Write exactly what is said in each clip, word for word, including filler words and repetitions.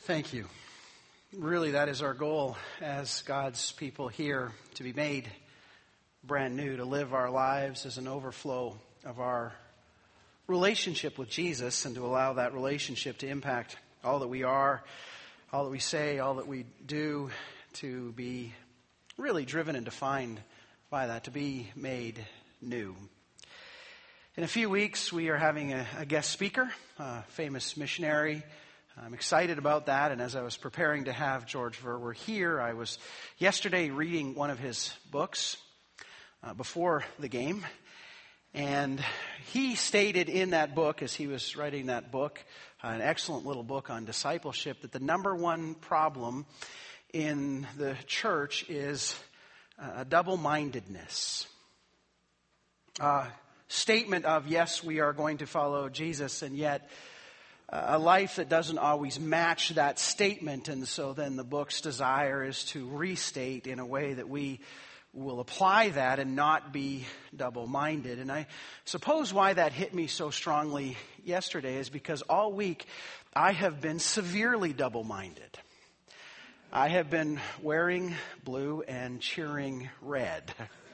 Thank you. Really, that is our goal as God's people here, to be made brand new, to live our lives as an overflow of our relationship with Jesus, and to allow that relationship to impact all that we are, all that we say, all that we do, to be really driven and defined by that, to be made new. In a few weeks, we are having a, a guest speaker, a famous missionary. I'm excited about that, and as I was preparing to have George Verwer here, I was yesterday reading one of his books uh, before the game, and he stated in that book, as he was writing that book, uh, an excellent little book on discipleship, that the number one problem in the church is uh, double-mindedness. Uh, statement of, yes, we are going to follow Jesus, and yet a life that doesn't always match that statement. And so then the book's desire is to restate in a way that we will apply that and not be double-minded. And I suppose why that hit me so strongly yesterday is because all week I have been severely double-minded. I have been wearing blue and cheering red.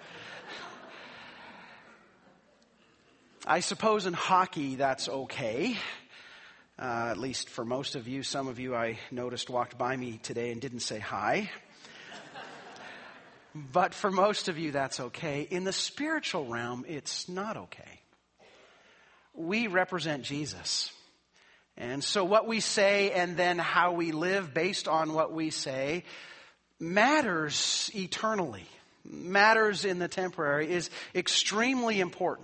I suppose in hockey that's okay. Uh, at least for most of you. Some of you I noticed walked by me today and didn't say hi. But for most of you, that's okay. In the spiritual realm, it's not okay. We represent Jesus. And so what we say and then how we live based on what we say matters eternally, matters in the temporary, is extremely important.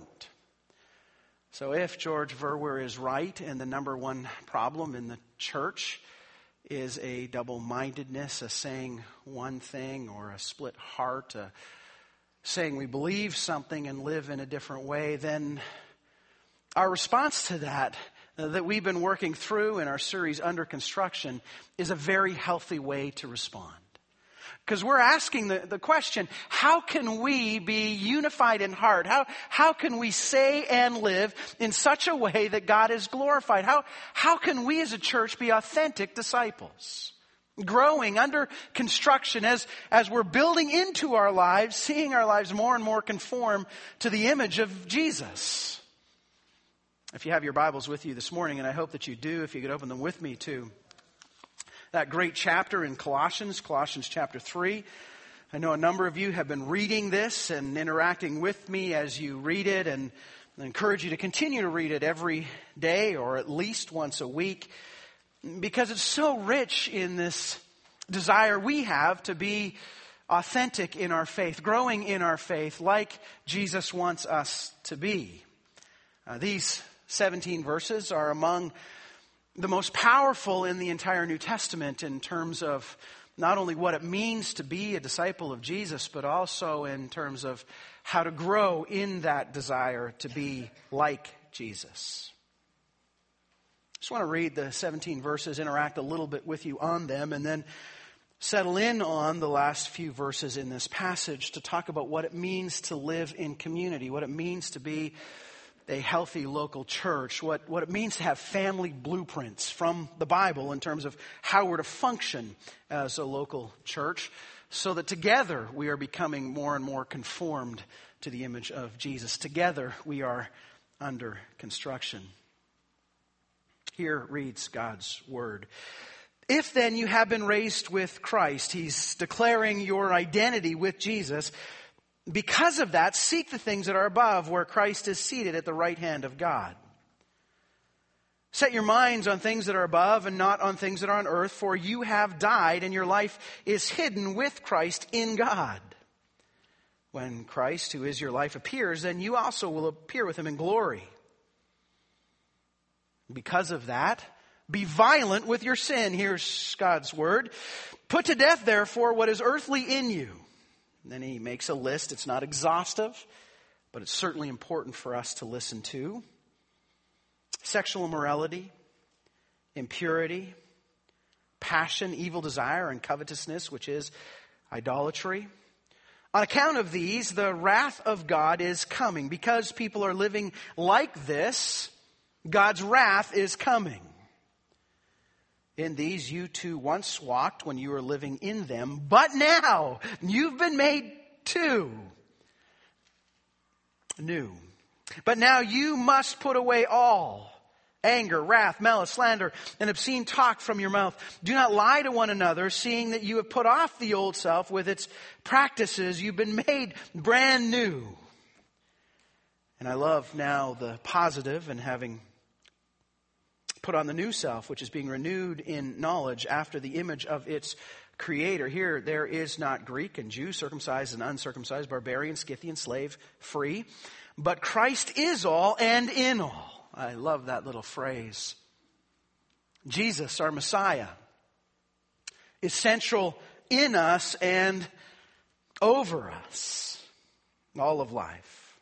So if George Verwer is right, and the number one problem in the church is a double-mindedness, a saying one thing or a split heart, a saying we believe something and live in a different way, then our response to that, uh, that we've been working through in our series Under Construction, is a very healthy way to respond. Because we're asking the, the question, how can we be unified in heart? How, how can we say and live in such a way that God is glorified? How, how can we as a church be authentic disciples? Growing under construction as, as we're building into our lives, seeing our lives more and more conform to the image of Jesus. If you have your Bibles with you this morning, and I hope that you do, if you could open them with me too. That great chapter in Colossians, Colossians chapter three. I know a number of you have been reading this and interacting with me as you read it, and I encourage you to continue to read it every day or at least once a week, because it's so rich in this desire we have to be authentic in our faith, growing in our faith like Jesus wants us to be. Uh, these seventeen verses are among the most powerful in the entire New Testament in terms of not only what it means to be a disciple of Jesus, but also in terms of how to grow in that desire to be like Jesus. I just want to read the seventeen verses, interact a little bit with you on them, and then settle in on the last few verses in this passage to talk about what it means to live in community, what it means to be a healthy local church, what, what it means to have family blueprints from the Bible in terms of how we're to function as a local church, so that together we are becoming more and more conformed to the image of Jesus. Together we are under construction. Here reads God's word. If then you have been raised with Christ, he's declaring your identity with Jesus. Because of that, seek the things that are above, where Christ is seated at the right hand of God. Set your minds on things that are above and not on things that are on earth, for you have died and your life is hidden with Christ in God. When Christ, who is your life, appears, then you also will appear with him in glory. Because of that, be violent with your sin. Here's God's word. Put to death, therefore, what is earthly in you. Then he makes a list. It's not exhaustive, but it's certainly important for us to listen to. Sexual immorality, impurity, passion, evil desire, and covetousness, which is idolatry. On account of these, the wrath of God is coming. Because people are living like this, God's wrath is coming. In these you too once walked when you were living in them, but now you've been made too new. But now you must put away all anger, wrath, malice, slander, and obscene talk from your mouth. Do not lie to one another, seeing that you have put off the old self with its practices. You've been made brand new. And I love now the positive, and having put on the new self, which is being renewed in knowledge after the image of its Creator. Here, there is not Greek and Jew, circumcised and uncircumcised, barbarian, Scythian, slave, free, but Christ is all and in all. I love that little phrase. Jesus, our Messiah, is central in us and over us, all of life.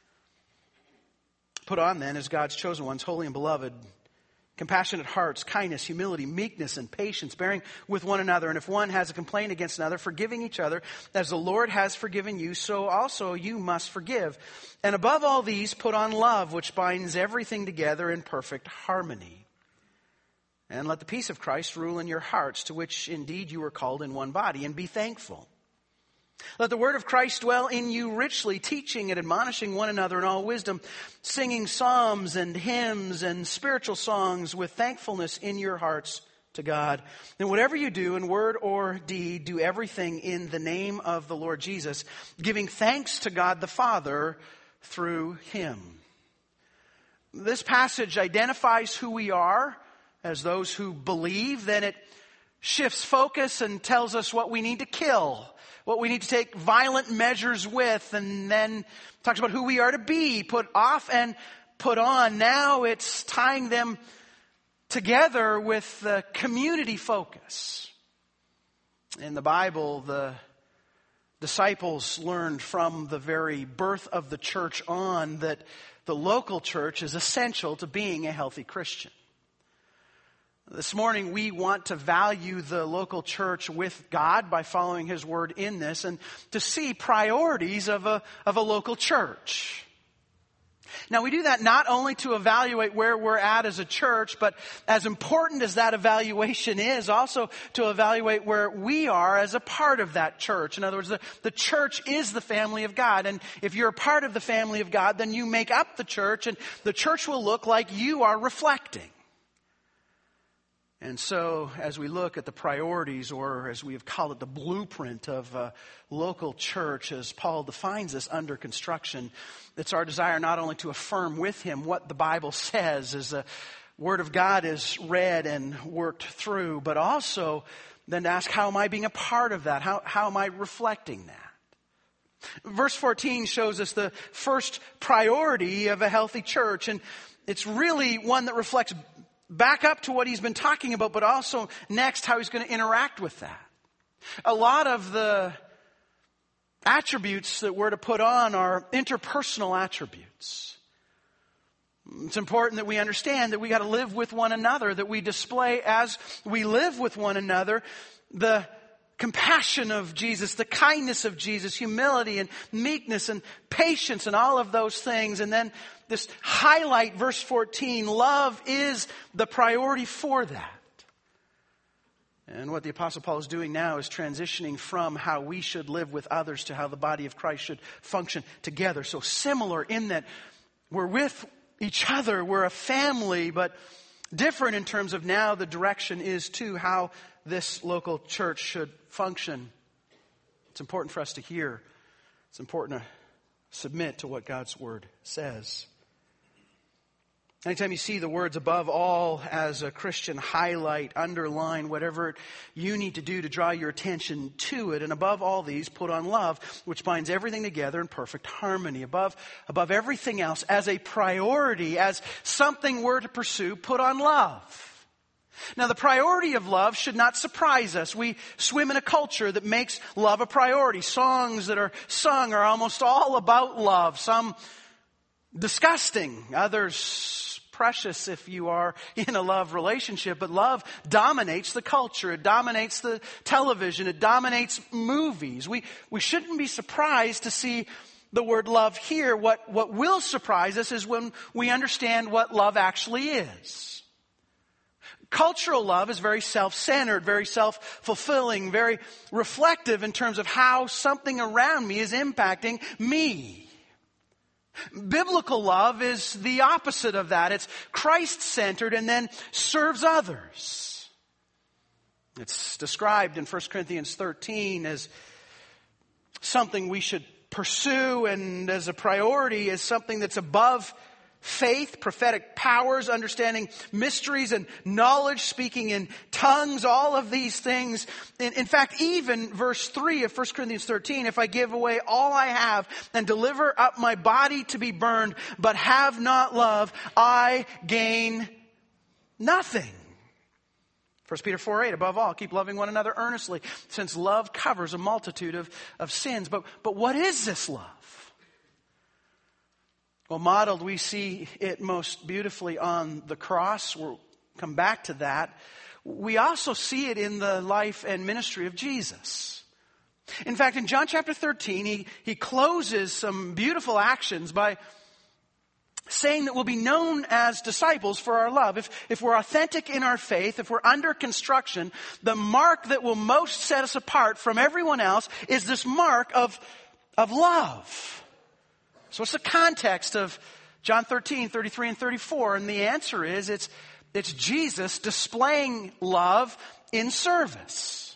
Put on then as God's chosen ones, holy and beloved, compassionate hearts, kindness, humility, meekness, and patience, bearing with one another. And if one has a complaint against another, forgiving each other, as the Lord has forgiven you, so also you must forgive. And above all these, put on love, which binds everything together in perfect harmony. And let the peace of Christ rule in your hearts, to which indeed you were called in one body, and be thankful. Let the word of Christ dwell in you richly, teaching and admonishing one another in all wisdom, singing psalms and hymns and spiritual songs with thankfulness in your hearts to God. And whatever you do in word or deed, do everything in the name of the Lord Jesus, giving thanks to God the Father through Him. This passage identifies who we are as those who believe. Then it shifts focus and tells us what we need to kill, what we need to take violent measures with, and then talks about who we are to be, put off and put on. Now it's tying them together with the community focus. In the Bible, the disciples learned from the very birth of the church on that the local church is essential to being a healthy Christian. This morning, we want to value the local church with God by following His Word in this, and to see priorities of a, of a local church. Now, we do that not only to evaluate where we're at as a church, but as important as that evaluation is, also to evaluate where we are as a part of that church. In other words, the, the church is the family of God. And if you're a part of the family of God, then you make up the church, and the church will look like you are reflecting. And so, as we look at the priorities, or as we have called it, the blueprint of a local church, as Paul defines this under construction, it's our desire not only to affirm with him what the Bible says as the Word of God is read and worked through, but also then to ask, how am I being a part of that? How, how am I reflecting that? Verse fourteen shows us the first priority of a healthy church, and it's really one that reflects back up to what he's been talking about, but also next how he's going to interact with that. A lot of the attributes that we're to put on are interpersonal attributes. It's important that we understand that we got to live with one another, that we display as we live with one another the compassion of Jesus, the kindness of Jesus, humility and meekness and patience and all of those things. And then this highlight, verse fourteen, love is the priority for that. And what the Apostle Paul is doing now is transitioning from how we should live with others to how the body of Christ should function together. So similar in that we're with each other, we're a family, but different in terms of now the direction is to how this local church should function. It's important for us to hear. It's important to submit to what God's Word says. Anytime you see the words above all as a Christian, highlight, underline, whatever you need to do to draw your attention to it. And above all these, put on love, which binds everything together in perfect harmony. Above, above everything else, as a priority, as something we're to pursue, put on love. Now, the priority of love should not surprise us. We swim in a culture that makes love a priority. Songs that are sung are almost all about love. Some disgusting, others precious if you are in a love relationship. But love dominates the culture. It dominates the television. It dominates movies. We, we shouldn't be surprised to see the word love here. What, what will surprise us is when we understand what love actually is. Cultural love is very self-centered, very self-fulfilling, very reflective in terms of how something around me is impacting me. Biblical love is the opposite of that. It's Christ-centered and then serves others. It's described in First Corinthians thirteen as something we should pursue and as a priority, as something that's above faith, prophetic powers, understanding mysteries and knowledge, speaking in tongues, all of these things. In, in fact, even verse three of First Corinthians thirteen, if I give away all I have and deliver up my body to be burned, but have not love, I gain nothing. First Peter four eight, above all, keep loving one another earnestly, since love covers a multitude of, of sins. But, but what is this love? Well, modeled, we see it most beautifully on the cross. We'll come back to that. We also see it in the life and ministry of Jesus. In fact, in John chapter thirteen, he, he closes some beautiful actions by saying that we'll be known as disciples for our love. If, if we're authentic in our faith, if we're under construction, the mark that will most set us apart from everyone else is this mark of, of love. So what's the context of John thirteen, thirty-three and thirty-four? And the answer is it's, it's Jesus displaying love in service.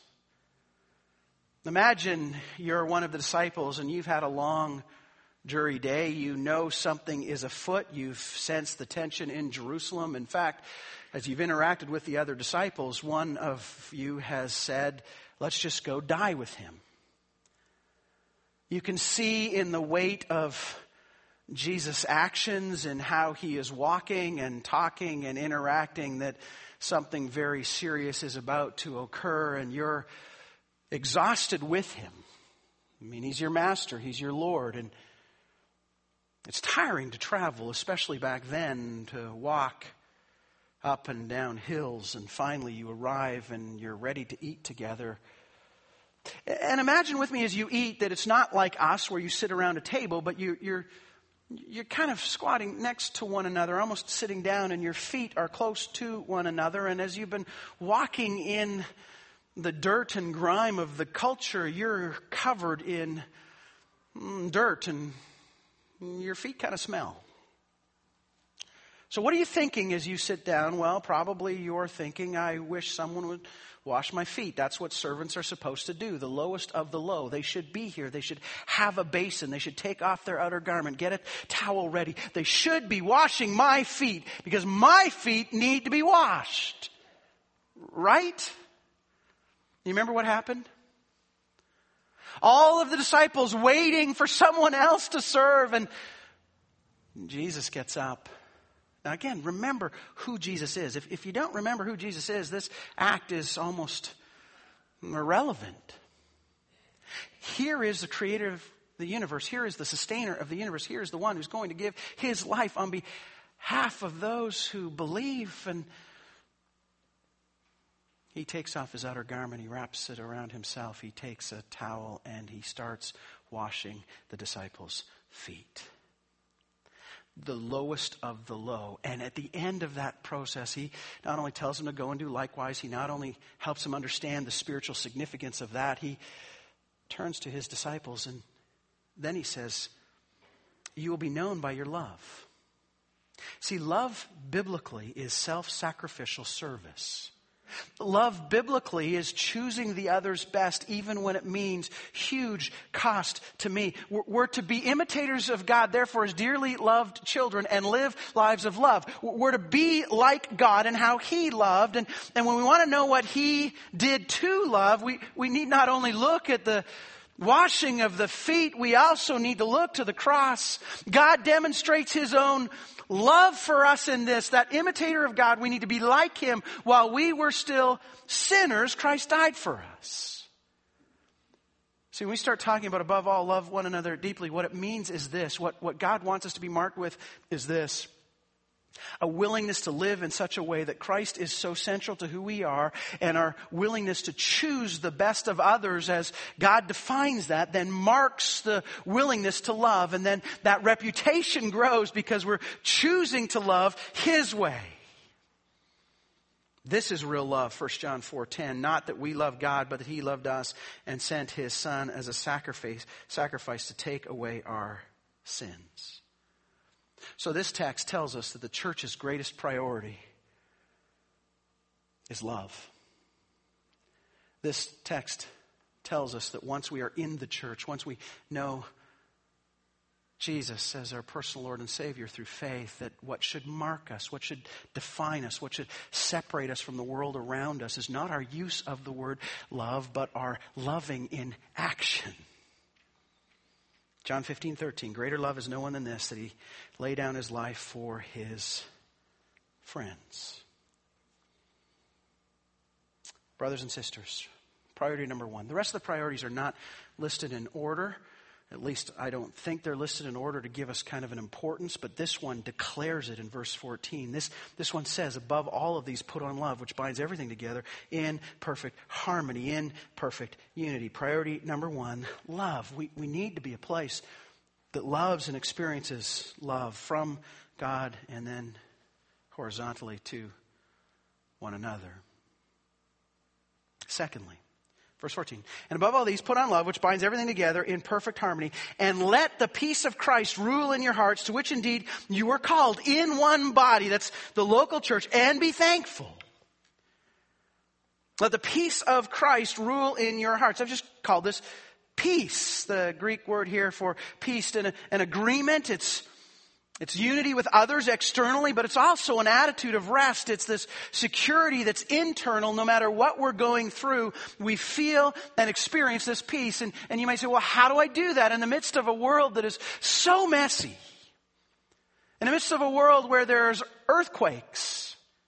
Imagine you're one of the disciples and you've had a long jury day. You know something is afoot. You've sensed the tension in Jerusalem. In fact, as you've interacted with the other disciples, one of you has said, let's just go die with him. You can see in the weight of Jesus' actions and how he is walking and talking and interacting that something very serious is about to occur, and you're exhausted with him. I mean, he's your master, he's your Lord, and it's tiring to travel, especially back then, to walk up and down hills, and finally you arrive and you're ready to eat together. And imagine with me as you eat that it's not like us where you sit around a table, but you, you're you're kind of squatting next to one another, almost sitting down, and your feet are close to one another. And as you've been walking in the dirt and grime of the culture, you're covered in dirt and your feet kind of smell. So what are you thinking as you sit down? Well, probably you're thinking, I wish someone would wash my feet. That's what servants are supposed to do. The lowest of the low. They should be here. They should have a basin. They should take off their outer garment, get a towel ready. They should be washing my feet because my feet need to be washed. Right? You remember what happened? All of the disciples waiting for someone else to serve, and Jesus gets up. Now again, remember who Jesus is. If, if you don't remember who Jesus is, this act is almost irrelevant. Here is the creator of the universe. Here is the sustainer of the universe. Here is the one who's going to give his life on behalf of those who believe. And he takes off his outer garment. He wraps it around himself. He takes a towel and he starts washing the disciples' feet. The lowest of the low. And at the end of that process, he not only tells them to go and do likewise, he not only helps them understand the spiritual significance of that, he turns to his disciples and then he says, you will be known by your love. See, love biblically is self-sacrificial service. Love biblically is choosing the other's best even when it means huge cost to me. We're to be imitators of God, therefore as dearly loved children, and live lives of love. We're to be like God and how he loved. And, and when we want to know what he did to love, we, we need not only look at the washing of the feet, we also need to look to the cross. God demonstrates his own love for us in this, that imitator of God, we need to be like him. While we were still sinners, Christ died for us. See, when we start talking about above all, love one another deeply, what it means is this. What, what God wants us to be marked with is this. A willingness to live in such a way that Christ is so central to who we are, and our willingness to choose the best of others as God defines that then marks the willingness to love. And then that reputation grows because we're choosing to love his way. This is real love, First John four ten. Not that we love God, but that he loved us and sent his Son as a sacrifice, sacrifice to take away our sins. So this text tells us that the church's greatest priority is love. This text tells us that once we are in the church, once we know Jesus as our personal Lord and Savior through faith, that what should mark us, what should define us, what should separate us from the world around us is not our use of the word love, but our loving in action. John fifteen thirteen, greater love is no one than this, that he lay down his life for his friends. Brothers and sisters, priority number one. The rest of the priorities are not listed in order. At least I don't think they're listed in order to give us kind of an importance, but this one declares it in verse fourteen. This, this one says, above all of these, put on love, which binds everything together in perfect harmony, in perfect unity. Priority number one, love. We, we need to be a place that loves and experiences love from God and then horizontally to one another. Secondly, verse fourteen, and above all these, put on love, which binds everything together in perfect harmony, and let the peace of Christ rule in your hearts, to which indeed you were called in one body, that's the local church, and be thankful. Let the peace of Christ rule in your hearts. I've just called this peace. The Greek word here for peace, an, an agreement. It's It's unity with others externally, but it's also an attitude of rest. It's this security that's internal. No matter what we're going through, we feel and experience this peace. And, and you might say, well, how do I do that in the midst of a world that is so messy? In the midst of a world where there's earthquakes?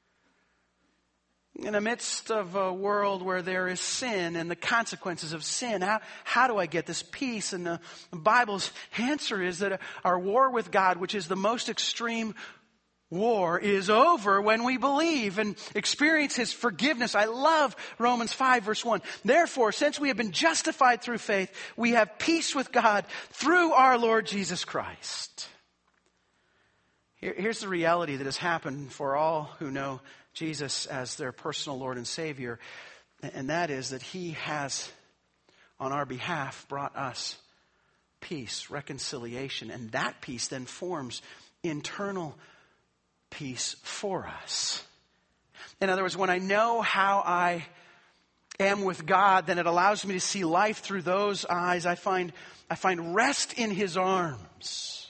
In the midst of a world where there is sin and the consequences of sin, how, how do I get this peace? And the Bible's answer is that our war with God, which is the most extreme war, is over when we believe and experience his forgiveness. I love Romans five verse one. Therefore, since we have been justified through faith, we have peace with God through our Lord Jesus Christ. Here, here's the reality that has happened for all who know Jesus as their personal Lord and Savior, and that is that he has, on our behalf, brought us peace, reconciliation, and that peace then forms internal peace for us. In other words, when I know how I am with God, then it allows me to see life through those eyes. I find, I find rest in his arms.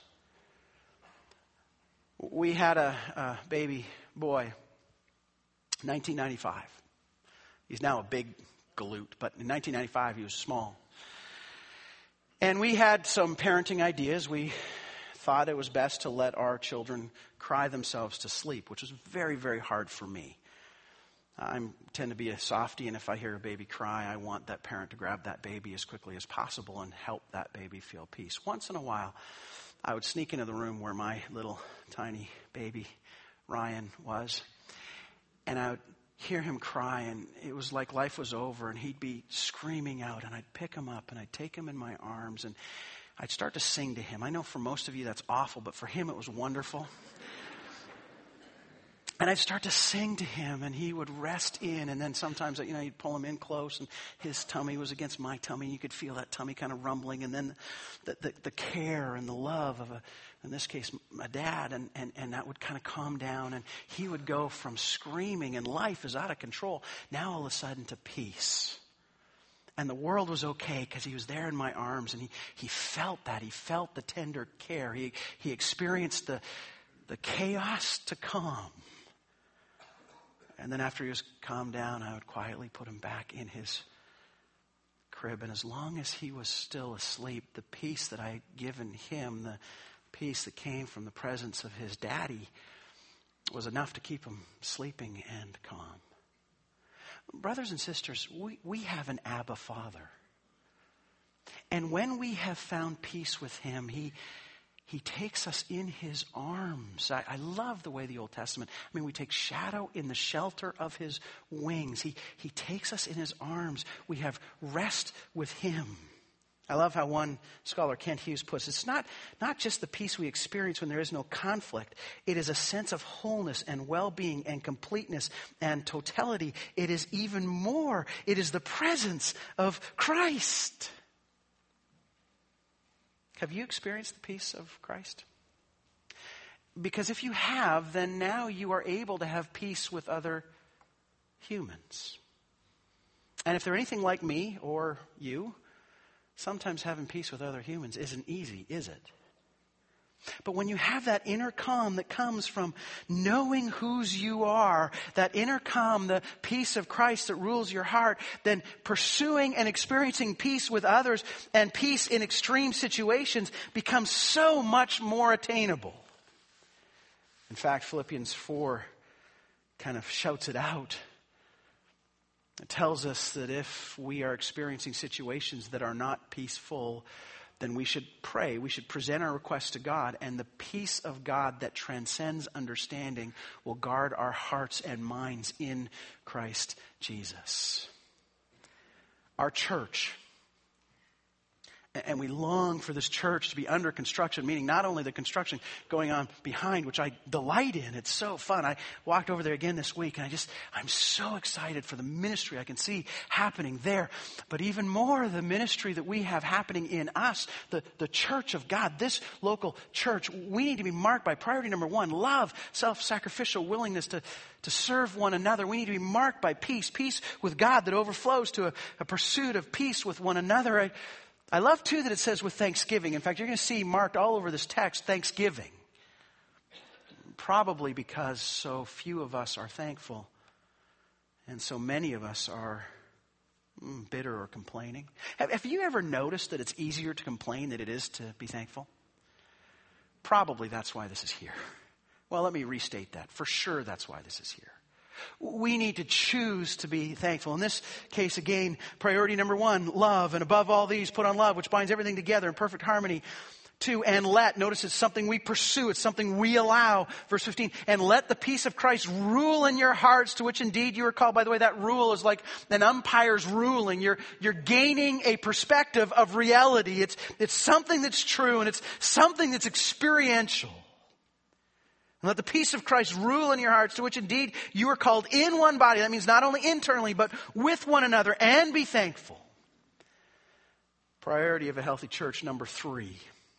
We had a, a baby boy, nineteen ninety-five. He's now a big galoot, but in nineteen ninety-five he was small. And we had some parenting ideas. We thought it was best to let our children cry themselves to sleep, which was very, very hard for me. I tend to be a softie, and if I hear a baby cry, I want that parent to grab that baby as quickly as possible and help that baby feel peace. Once in a while, I would sneak into the room where my little tiny baby Ryan was, and I would hear him cry, and it was like life was over, and he'd be screaming out, and I'd pick him up, and I'd take him in my arms, and I'd start to sing to him. I know for most of you that's awful, but for him it was wonderful. And I'd start to sing to him, and he would rest in, and then sometimes, you know, you'd pull him in close, and his tummy was against my tummy, and you could feel that tummy kind of rumbling, and then the, the, the care and the love of, a, in this case, my dad, and, and, and that would kind of calm down, and he would go from screaming, and life is out of control, now all of a sudden to peace. And the world was okay because he was there in my arms, and he, he felt that. He felt the tender care. He, he experienced the, the chaos to calm. And then after he was calmed down, I would quietly put him back in his crib. And as long as he was still asleep, the peace that I had given him, the peace that came from the presence of his daddy, was enough to keep him sleeping and calm. Brothers and sisters, we, we have an Abba Father. And when we have found peace with him, he He takes us in his arms. I, I love the way the Old Testament, I mean, we take shadow in the shelter of his wings. He, he takes us in his arms. We have rest with him. I love how one scholar, Kent Hughes, puts it. It's not, not just the peace we experience when there is no conflict. It is a sense of wholeness and well-being and completeness and totality. It is even more. It is the presence of Christ. Have you experienced the peace of Christ? Because if you have, then now you are able to have peace with other humans. And if they're anything like me or you, sometimes having peace with other humans isn't easy, is it? But when you have that inner calm that comes from knowing whose you are, that inner calm, the peace of Christ that rules your heart, then pursuing and experiencing peace with others and peace in extreme situations becomes so much more attainable. In fact, Philippians four kind of shouts it out. It tells us that if we are experiencing situations that are not peaceful, then we should pray. We should present our requests to God, and the peace of God that transcends understanding will guard our hearts and minds in Christ Jesus. Our church, and we long for this church to be under construction, meaning not only the construction going on behind, which I delight in. It's so fun. I walked over there again this week, and I just, I'm so excited for the ministry I can see happening there. But even more, the ministry that we have happening in us, the, the church of God, this local church. We need to be marked by priority number one, love, self-sacrificial willingness to, to serve one another. We need to be marked by peace, peace with God that overflows to a, a pursuit of peace with one another. I, I love, too, that it says with thanksgiving. In fact, you're going to see marked all over this text, thanksgiving. Probably because so few of us are thankful, and so many of us are mm, bitter or complaining. Have, have you ever noticed that it's easier to complain than it is to be thankful? Probably that's why this is here. Well, let me restate that. For sure, that's why this is here. We need to choose to be thankful. In this case, again, priority number one, love. And above all these, put on love, which binds everything together in perfect harmony. Two, and let. Notice it's something we pursue. It's something we allow. Verse fifteen, and let the peace of Christ rule in your hearts, to which indeed you are called. By the way, that rule is like an umpire's ruling. You're, you're gaining a perspective of reality. It's, it's something that's true, and it's something that's experiential. And let the peace of Christ rule in your hearts, to which indeed you are called in one body. That means not only internally, but with one another, and be thankful. Priority of a healthy church, number three.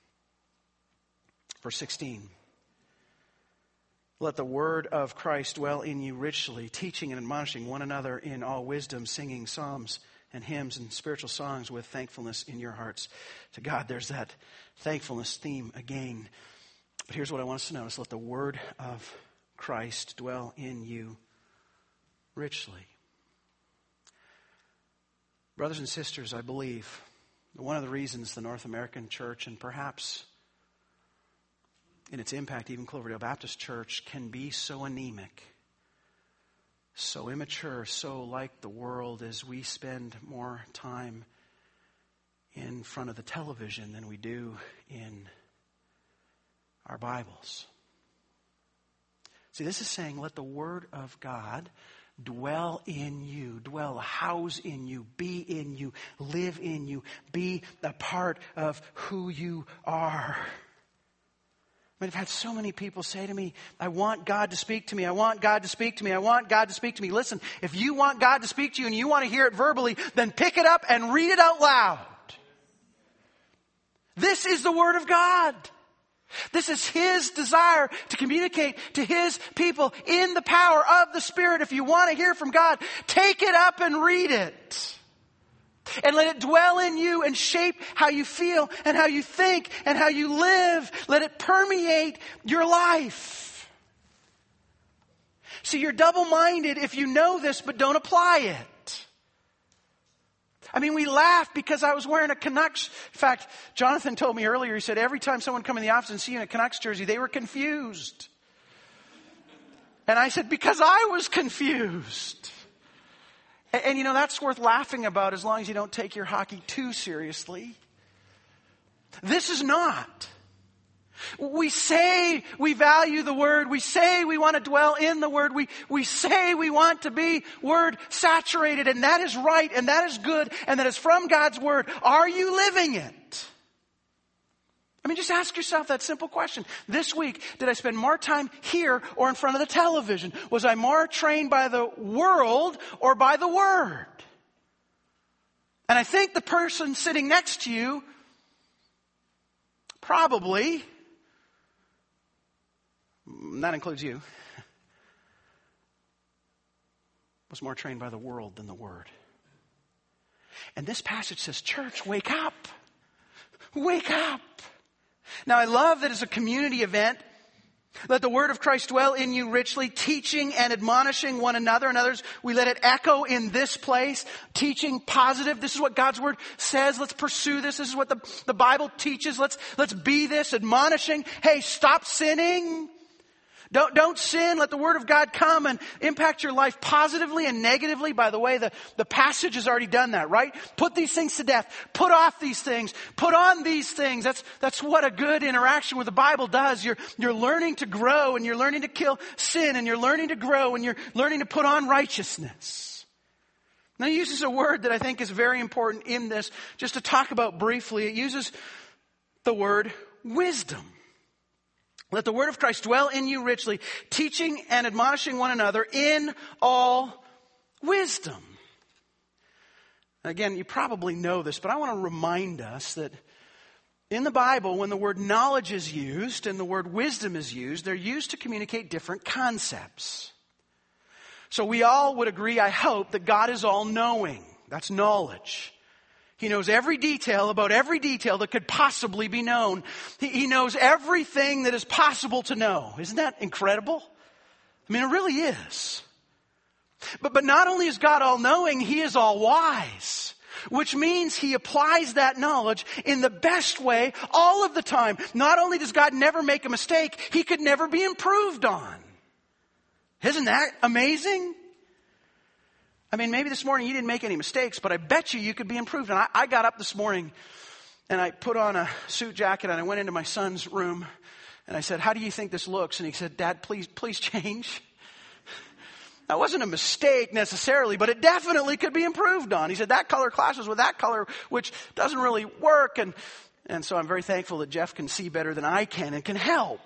Verse sixteen. Let the word of Christ dwell in you richly, teaching and admonishing one another in all wisdom, singing psalms and hymns and spiritual songs with thankfulness in your hearts to God. There's that thankfulness theme again. But here's what I want us to notice. Let the word of Christ dwell in you richly. Brothers and sisters, I believe one of the reasons the North American church, and perhaps in its impact even Cloverdale Baptist Church, can be so anemic, so immature, so like the world, as we spend more time in front of the television than we do in our Bibles. See, this is saying, let the word of God dwell in you, dwell, house in you, be in you, live in you, be a part of who you are. I mean, I've had so many people say to me, I want God to speak to me. I want God to speak to me. I want God to speak to me. Listen, if you want God to speak to you and you want to hear it verbally, then pick it up and read it out loud. This is the word of God. This is His desire to communicate to His people in the power of the Spirit. If you want to hear from God, take it up and read it. And let it dwell in you and shape how you feel and how you think and how you live. Let it permeate your life. See, you're double-minded if you know this but don't apply it. I mean, we laugh because I was wearing a Canucks. In fact, Jonathan told me earlier, he said every time someone come in the office and see you in a Canucks jersey, they were confused. And I said, because I was confused. And, and you know, that's worth laughing about as long as you don't take your hockey too seriously. This is not. We say we value the Word. We say we want to dwell in the Word. We, we say we want to be Word saturated, and that is right, and that is good, and that is from God's Word. Are you living it? I mean, just ask yourself that simple question. This week, did I spend more time here or in front of the television? Was I more trained by the world or by the Word? And I think the person sitting next to you probably, that includes you, was more trained by the world than the Word. And this passage says, church, wake up. Wake up. Now, I love that it's a community event. Let the word of Christ dwell in you richly, teaching and admonishing one another and others. We let it echo in this place, teaching positive. This is what God's word says. Let's pursue this. This is what the, the Bible teaches. Let's, let's be this, admonishing. Hey, stop sinning. Don't, don't sin. Let the Word of God come and impact your life positively and negatively. By the way, the, the passage has already done that, right? Put these things to death. Put off these things. Put on these things. That's, that's what a good interaction with the Bible does. You're, you're learning to grow, and you're learning to kill sin, and you're learning to grow, and you're learning to put on righteousness. Now, he uses a word that I think is very important in this, just to talk about briefly. It uses the word wisdom. Let the word of Christ dwell in you richly, teaching and admonishing one another in all wisdom. Again, you probably know this, but I want to remind us that in the Bible, when the word knowledge is used and the word wisdom is used, they're used to communicate different concepts. So we all would agree, I hope, that God is all-knowing. That's knowledge. He knows every detail about every detail that could possibly be known. He, he knows everything that is possible to know. Isn't that incredible? I mean, it really is. But, but not only is God all-knowing, He is all-wise. Which means He applies that knowledge in the best way all of the time. Not only does God never make a mistake, He could never be improved on. Isn't that amazing? I mean, maybe this morning you didn't make any mistakes, but I bet you you could be improved. And I, I got up this morning and I put on a suit jacket and I went into my son's room and I said, how do you think this looks? And he said, Dad, please, please change. That wasn't a mistake necessarily, but it definitely could be improved on. He said, that color clashes with that color, which doesn't really work. And, and so I'm very thankful that Jeff can see better than I can and can help.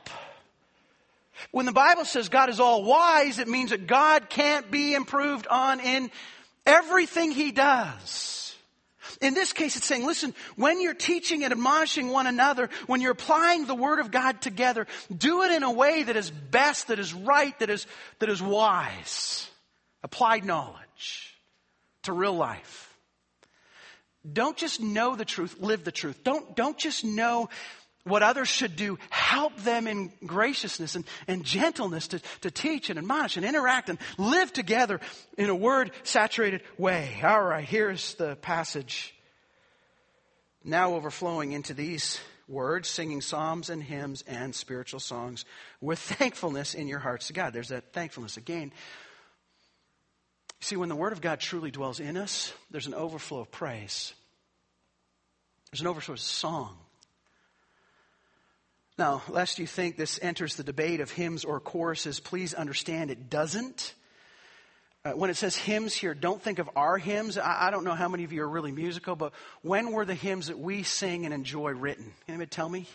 When the Bible says God is all wise, it means that God can't be improved on in everything He does. In this case, it's saying, listen, when you're teaching and admonishing one another, when you're applying the Word of God together, do it in a way that is best, that is right, that is, that is wise. Applied knowledge to real life. Don't just know the truth, live the truth. Don't, don't just know what others should do. Help them in graciousness and, and gentleness to, to teach and admonish and interact and live together in a word-saturated way. All right, here's the passage. Now overflowing into these words, singing psalms and hymns and spiritual songs with thankfulness in your hearts to God. There's that thankfulness again. See, when the Word of God truly dwells in us, there's an overflow of praise. There's an overflow of song. Now, lest you think this enters the debate of hymns or choruses, please understand it doesn't. Uh, when it says hymns here, don't think of our hymns. I, I don't know how many of you are really musical, but when were the hymns that we sing and enjoy written? Anybody tell me?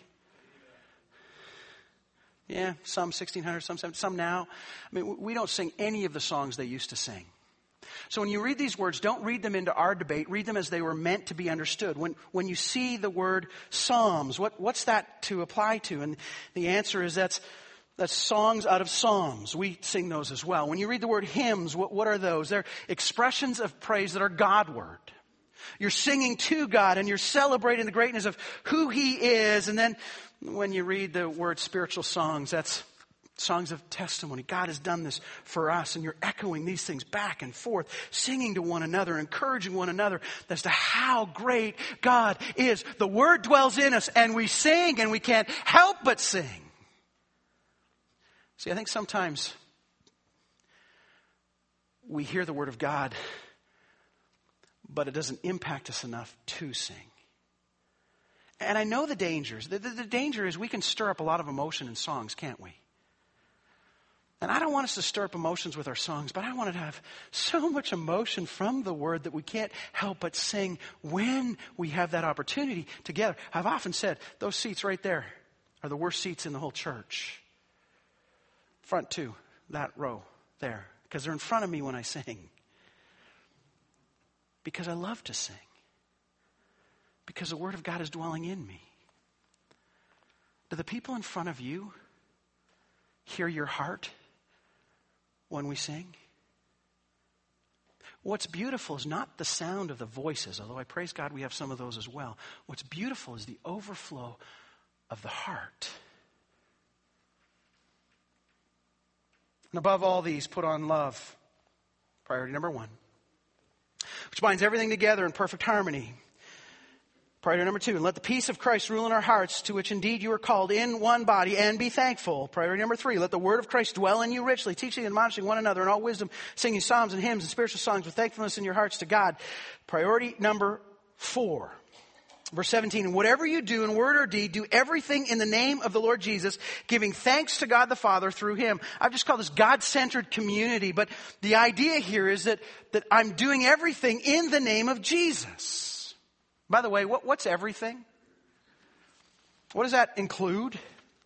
Yeah, some sixteen hundred, some some now. I mean, we don't sing any of the songs they used to sing. So when you read these words, don't read them into our debate. Read them as they were meant to be understood. When when you see the word psalms, what, what's that to apply to? And the answer is that's that's songs out of psalms. We sing those as well. When you read the word hymns, what, what are those? They're expressions of praise that are Godward. You're singing to God and you're celebrating the greatness of who He is. And then when you read the word spiritual songs, that's songs of testimony. God has done this for us, and you're echoing these things back and forth, singing to one another, encouraging one another as to how great God is. The Word dwells in us, and we sing, and we can't help but sing. See, I think sometimes we hear the Word of God, but it doesn't impact us enough to sing. And I know the dangers. The, the, the danger is we can stir up a lot of emotion in songs, can't we? And I don't want us to stir up emotions with our songs, but I want to have so much emotion from the word that we can't help but sing when we have that opportunity together. I've often said, those seats right there are the worst seats in the whole church. Front two, that row there, because they're in front of me when I sing. Because I love to sing. Because the Word of God is dwelling in me. Do the people in front of you hear your heart when we sing? What's beautiful is not the sound of the voices, although I praise God we have some of those as well. What's beautiful is the overflow of the heart. And above all these, put on love. Priority number one. Which binds everything together in perfect harmony. Priority number two, and let the peace of Christ rule in our hearts, to which indeed you are called in one body, and be thankful. Priority number three, let the word of Christ dwell in you richly, teaching and admonishing one another in all wisdom, singing psalms and hymns and spiritual songs with thankfulness in your hearts to God. Priority number four, verse seventeen, and whatever you do in word or deed, do everything in the name of the Lord Jesus, giving thanks to God the Father through Him. I've just called this God-centered community, but the idea here is that, that I'm doing everything in the name of Jesus. By the way, what, what's everything? What does that include?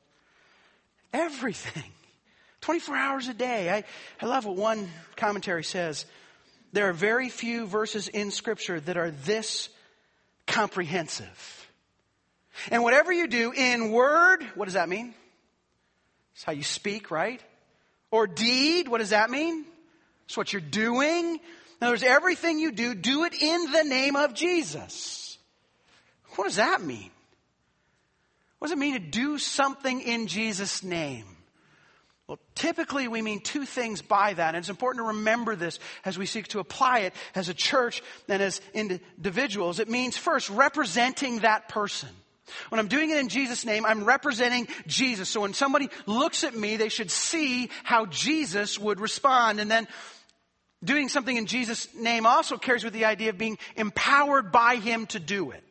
Everything. twenty-four hours a day. I, I love what one commentary says. There are very few verses in Scripture that are this comprehensive. And whatever you do in word, what does that mean? It's how you speak, right? Or deed, what does that mean? It's what you're doing. In other words, everything you do, do it in the name of Jesus. What does that mean? What does it mean to do something in Jesus' name? Well, typically we mean two things by that. And it's important to remember this as we seek to apply it as a church and as individuals. It means first representing that person. When I'm doing it in Jesus' name, I'm representing Jesus. So when somebody looks at me, they should see how Jesus would respond. And then doing something in Jesus' name also carries with the idea of being empowered by Him to do it.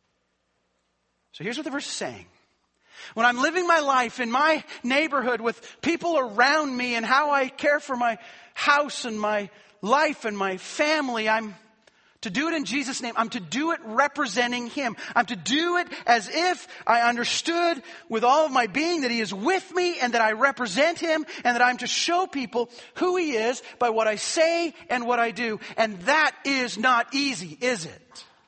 So here's what the verse is saying. When I'm living my life in my neighborhood with people around me and how I care for my house and my life and my family, I'm to do it in Jesus' name. I'm to do it representing Him. I'm to do it as if I understood with all of my being that He is with me and that I represent Him and that I'm to show people who He is by what I say and what I do. And that is not easy, is it?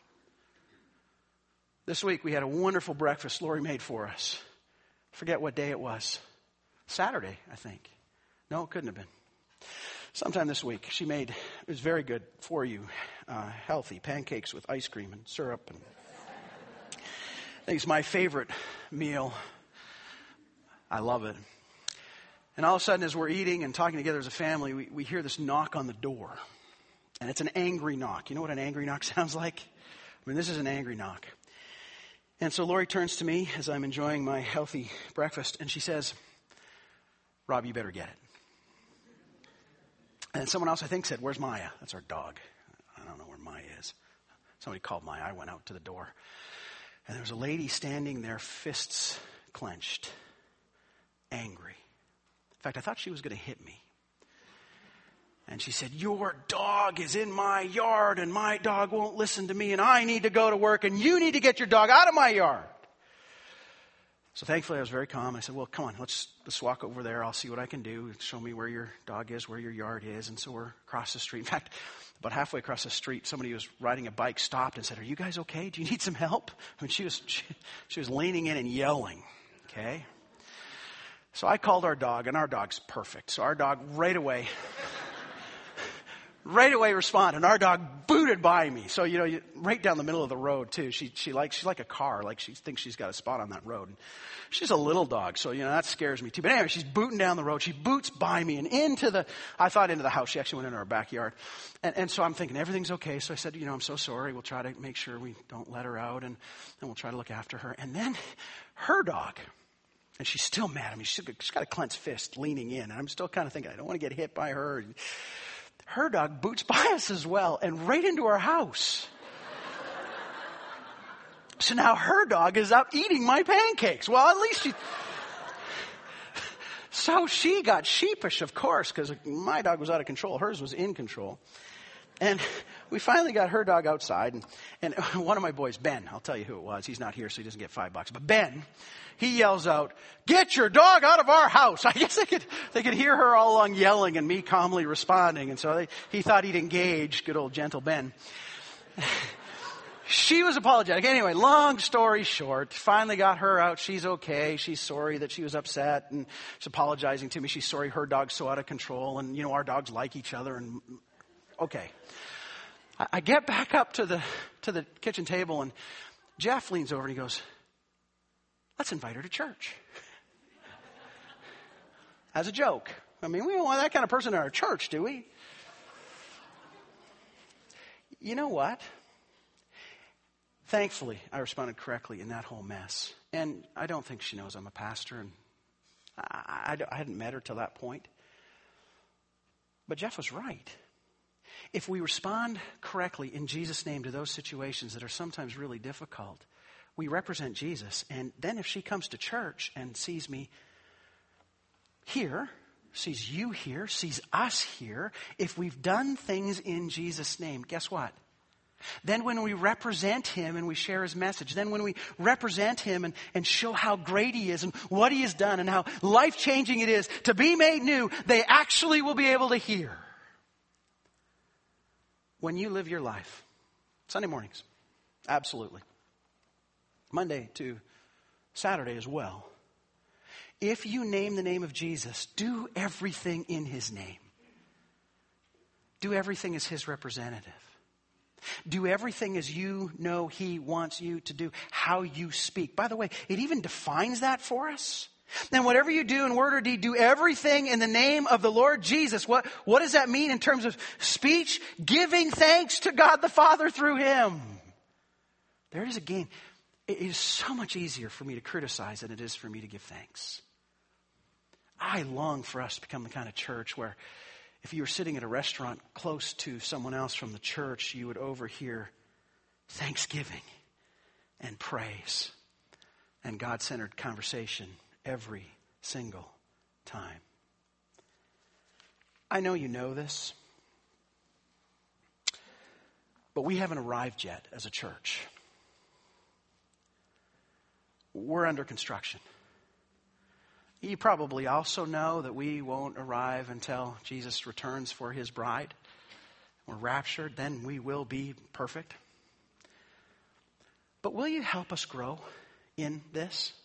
This week we had a wonderful breakfast Lori made for us. Forget what day it was. Saturday, I think. No, it couldn't have been. Sometime this week she made, it was very good for you, uh, healthy pancakes with ice cream and syrup. And I think it's my favorite meal. I love it. And all of a sudden as we're eating and talking together as a family, we, we hear this knock on the door. And it's an angry knock. You know what an angry knock sounds like? I mean, this is an angry knock. And so Lori turns to me as I'm enjoying my healthy breakfast, and she says, Rob, you better get it. And someone else, I think, said, where's Maya? That's our dog. I don't know where Maya is. Somebody called Maya. I went out to the door. And there was a lady standing there, fists clenched, angry. In fact, I thought she was going to hit me. And she said, your dog is in my yard and my dog won't listen to me and I need to go to work and you need to get your dog out of my yard. So thankfully I was very calm. I said, well, come on, let's, let's walk over there. I'll see what I can do. Show me where your dog is, where your yard is. And so we're across the street. In fact, about halfway across the street, somebody who was riding a bike stopped and said, are you guys okay? Do you need some help? I mean, she was, she, she was leaning in and yelling. Okay. So I called our dog and our dog's perfect. So our dog right away... right away responded, and our dog booted by me. So, you know, you, right down the middle of the road, too. She she likes, she's like a car. Like, she thinks she's got a spot on that road. And she's a little dog, so, you know, that scares me, too. But anyway, she's booting down the road. She boots by me and into the, I thought into the house. She actually went into our backyard. And, and so I'm thinking, everything's okay. So I said, you know, I'm so sorry. We'll try to make sure we don't let her out, and, and we'll try to look after her. And then her dog, and she's still mad at me. She's, she's got a clenched fist leaning in. And I'm still kind of thinking, I don't want to get hit by her. Her dog boots by us as well and right into our house. So now her dog is out eating my pancakes. Well, at least she... So she got sheepish, of course, because my dog was out of control. Hers was in control. And we finally got her dog outside. And, and one of my boys, Ben, I'll tell you who it was. He's not here, so he doesn't get five bucks. But Ben, he yells out, "Get your dog out of our house." I guess they could, they could hear her all along yelling and me calmly responding. And so they, he thought he'd engage, good old gentle Ben. She was apologetic. Anyway, long story short, finally got her out. She's okay. She's sorry that she was upset and she's apologizing to me. She's sorry her dog's so out of control. And, you know, our dogs like each other. And okay. I, I get back up to the, to the kitchen table and Jeff leans over and he goes, "Let's invite her to church." As a joke. I mean, we don't want that kind of person in our church, do we? You know what? Thankfully, I responded correctly in that whole mess. And I don't think she knows I'm a pastor, and I, I, I hadn't met her till that point. But Jeff was right. If we respond correctly in Jesus' name to those situations that are sometimes really difficult, we represent Jesus. And then if she comes to church and sees me here, sees you here, sees us here, if we've done things in Jesus' name, guess what? Then when we represent him and we share his message, then when we represent him and, and show how great he is and what he has done and how life-changing it is to be made new, they actually will be able to hear. When you live your life, Sunday mornings, absolutely. Monday to Saturday as well. If you name the name of Jesus, do everything in his name. Do everything as his representative. Do everything as you know he wants you to do, how you speak. By the way, it even defines that for us. And whatever you do in word or deed, do everything in the name of the Lord Jesus. What, what does that mean in terms of speech? Giving thanks to God the Father through him. There is a gain. It is so much easier for me to criticize than it is for me to give thanks. I long for us to become the kind of church where if you were sitting at a restaurant close to someone else from the church, you would overhear thanksgiving and praise and God-centered conversation every single time. I know you know this, but we haven't arrived yet as a church. We're under construction. You probably also know that we won't arrive until Jesus returns for his bride. We're raptured, then we will be perfect. But will you help us grow in this?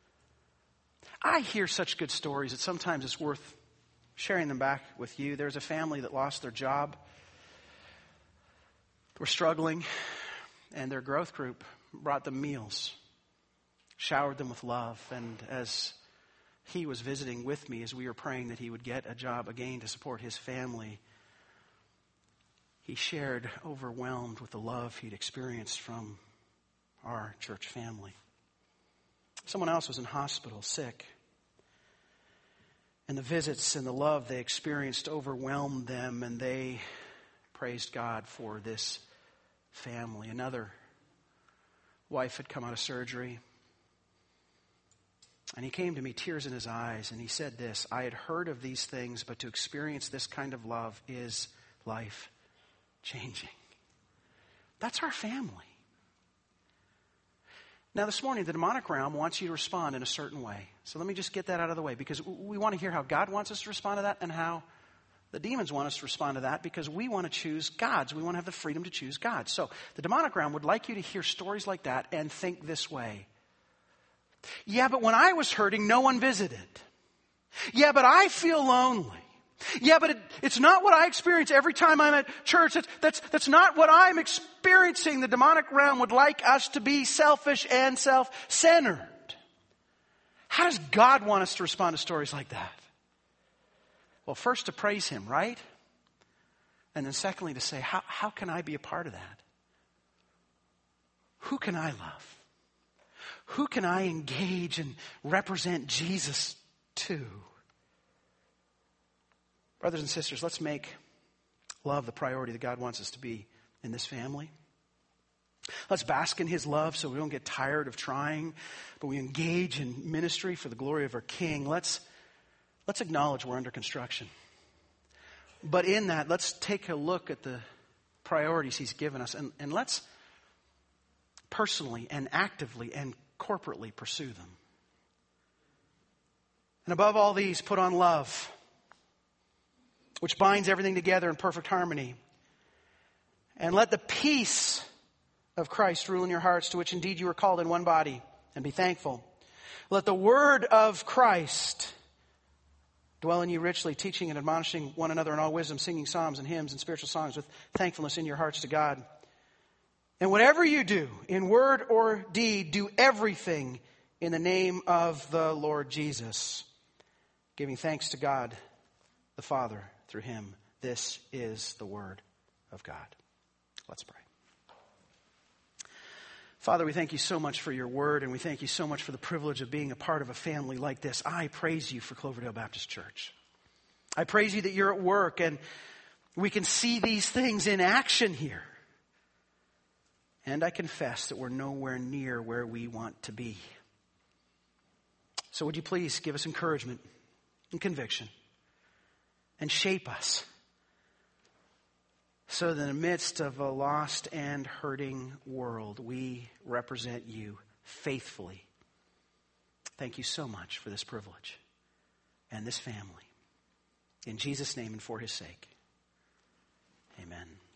I hear such good stories that sometimes it's worth sharing them back with you. There's a family that lost their job. We're struggling, and their growth group brought them meals, showered them with love, and as he was visiting with me as we were praying that he would get a job again to support his family, he shared, overwhelmed with the love he'd experienced from our church family. Someone else was in hospital, sick. And the visits and the love they experienced overwhelmed them, and they praised God for this family. Another wife had come out of surgery. And he came to me, tears in his eyes, and he said this: "I had heard of these things, but to experience this kind of love is life-changing." That's our family. Now this morning, the demonic realm wants you to respond in a certain way. So let me just get that out of the way, because we want to hear how God wants us to respond to that and how the demons want us to respond to that, because we want to choose God's. We want to have the freedom to choose God. So the demonic realm would like you to hear stories like that and think this way: yeah, but when I was hurting, no one visited. Yeah, but I feel lonely. Yeah, but it, it's not what I experience every time I'm at church. That's, that's, that's not what I'm experiencing. The demonic realm would like us to be selfish and self-centered. How does God want us to respond to stories like that? Well, first to praise him, right? And then secondly to say, how, how can I be a part of that? Who can I love? Who can I engage and represent Jesus to? Brothers and sisters, let's make love the priority that God wants us to be in this family. Let's bask in his love so we don't get tired of trying, but we engage in ministry for the glory of our King. Let's, let's acknowledge we're under construction. But in that, let's take a look at the priorities he's given us, and, and let's personally and actively and corporately pursue them. And above all these, put on love, which binds everything together in perfect harmony. And let the peace of Christ rule in your hearts, to which indeed you are called in one body, and be thankful. Let the word of Christ dwell in you richly, teaching and admonishing one another in all wisdom, singing psalms and hymns and spiritual songs with thankfulness in your hearts to God. And whatever you do, in word or deed, do everything in the name of the Lord Jesus, giving thanks to God the Father through him. This is the word of God. Let's pray. Father, we thank you so much for your word, and we thank you so much for the privilege of being a part of a family like this. I praise you for Cloverdale Baptist Church. I praise you that you're at work, and we can see these things in action here. And I confess that we're nowhere near where we want to be. So would you please give us encouragement and conviction and shape us, so that in the midst of a lost and hurting world, we represent you faithfully. Thank you so much for this privilege and this family. In Jesus' name and for his sake, amen.